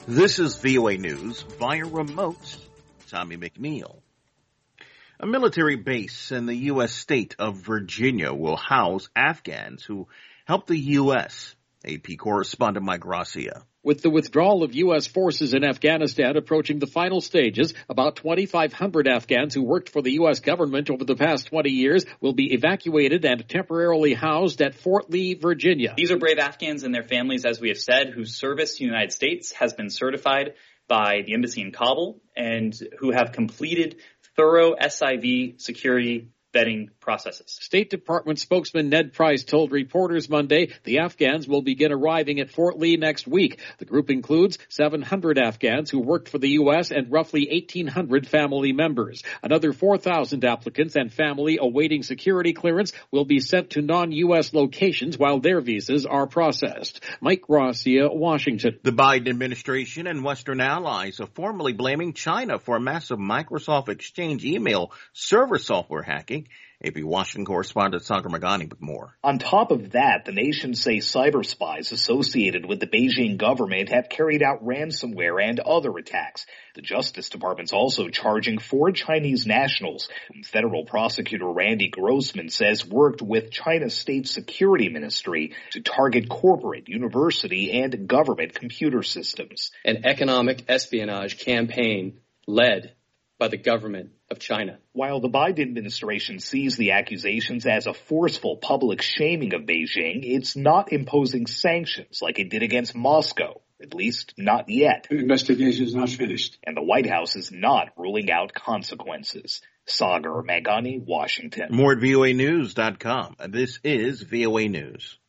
This is VOA News via remote. Tommy McNeil. A military base in the U.S. state of Virginia will house Afghans who help the U.S. AP correspondent Mike Gracia. With the withdrawal of U.S. forces in Afghanistan approaching the final stages, about 2,500 Afghans who worked for the U.S. government over the past 20 years will be evacuated and temporarily housed at Fort Lee, Virginia. These are brave Afghans and their families, as we have said, whose service to the United States has been certified by the embassy in Kabul and who have completed thorough SIV security vetting processes. State Department spokesman Ned Price told reporters Monday the Afghans will begin arriving at Fort Lee next week. The group includes 700 Afghans who worked for the U.S. and roughly 1,800 family members. Another 4,000 applicants and family awaiting security clearance will be sent to non-U.S. locations while their visas are processed. Mike Gracia, Washington. The Biden administration and Western allies are formally blaming China for a massive Microsoft Exchange email server software hacking. AP Washington correspondent Sagar Meghani with more. On top of that, the nations say cyber spies associated with the Beijing government have carried out ransomware and other attacks. The Justice Department's also charging 4 Chinese nationals, whom federal prosecutor Randy Grossman says worked with China's state security ministry to target corporate, university, and government computer systems. An economic espionage campaign led by the government of China. While the Biden administration sees the accusations as a forceful public shaming of Beijing, it's not imposing sanctions like it did against Moscow, at least not yet. The investigation is not finished. And the White House is not ruling out consequences. Sagar Meghani, Washington. More at voanews.com. This is VOA News.